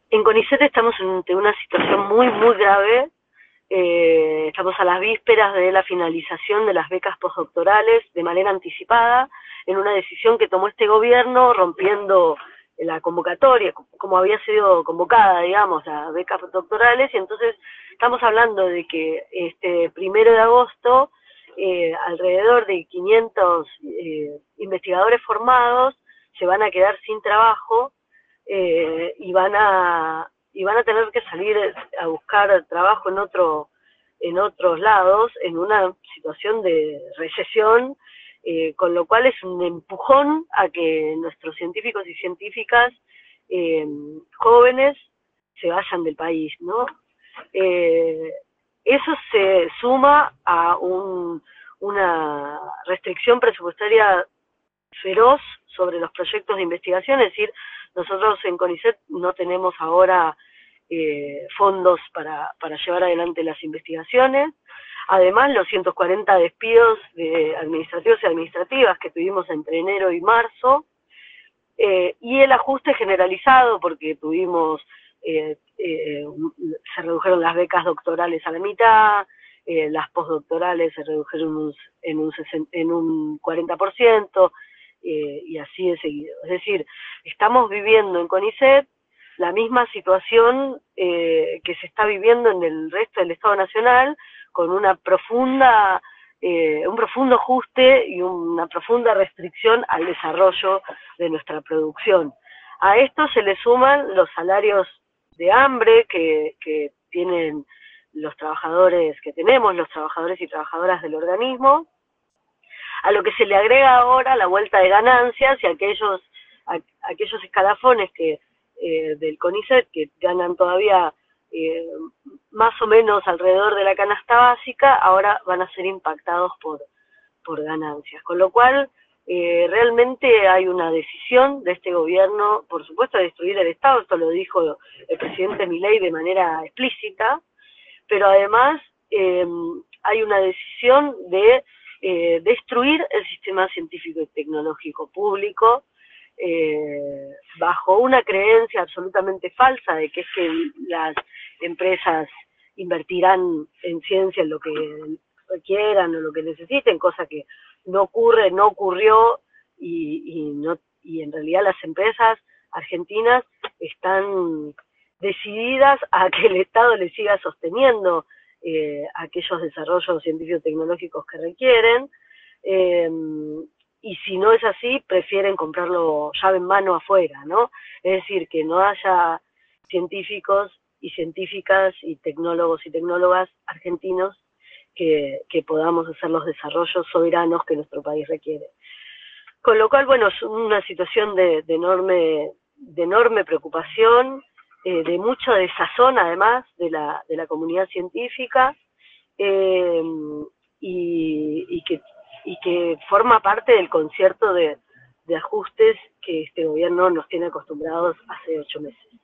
En CONICET estamos ante una situación muy grave. Estamos a las vísperas de la finalización de las becas postdoctorales de manera anticipada, en una decisión que tomó este gobierno rompiendo la convocatoria, como había sido convocada, digamos, las becas postdoctorales, y entonces estamos hablando de que este 1 de agosto alrededor de 500 investigadores formados se van a quedar sin trabajo, y van a tener que salir a buscar trabajo en otros lados, en una situación de recesión, con lo cual es un empujón a que nuestros científicos y científicas jóvenes se vayan del país, ¿no? Eh, Eso se suma a una restricción presupuestaria feroz sobre los proyectos de investigación. Es decir, nosotros en CONICET no tenemos ahora fondos para llevar adelante las investigaciones. Además, los 140 despidos de administrativos y administrativas que tuvimos entre enero y marzo, y el ajuste generalizado, porque tuvimos, se redujeron las becas doctorales a la mitad, las postdoctorales se redujeron en un 40%, y así de seguido. Es decir, estamos viviendo en CONICET la misma situación que se está viviendo en el resto del Estado Nacional, con un profundo ajuste y una profunda restricción al desarrollo de nuestra producción. A esto se le suman los salarios de hambre que tienen los trabajadores que tenemos, los trabajadores y trabajadoras del organismo, a lo que se le agrega ahora la vuelta de ganancias y aquellos escalafones del CONICET que ganan todavía más o menos alrededor de la canasta básica, ahora van a ser impactados por ganancias. Con lo cual, realmente hay una decisión de este gobierno, por supuesto, de destruir el Estado. Esto lo dijo el presidente Milei de manera explícita, pero además hay una decisión de destruir el sistema científico y tecnológico público, bajo una creencia absolutamente falsa de que es que las empresas invertirán en ciencia en lo que requieran o lo que necesiten, cosa que no ocurre, no ocurrió, y en realidad las empresas argentinas están decididas a que el Estado les siga sosteniendo aquellos desarrollos científico-tecnológicos que requieren, y si no es así, prefieren comprarlo llave en mano afuera, ¿no? Es decir, que no haya científicos y científicas y tecnólogos y tecnólogas argentinos que podamos hacer los desarrollos soberanos que nuestro país requiere. Con lo cual, bueno, es una situación de enorme preocupación, de mucha desazón además de la comunidad científica, y que forma parte del concierto de ajustes que este gobierno nos tiene acostumbrados hace 8 meses.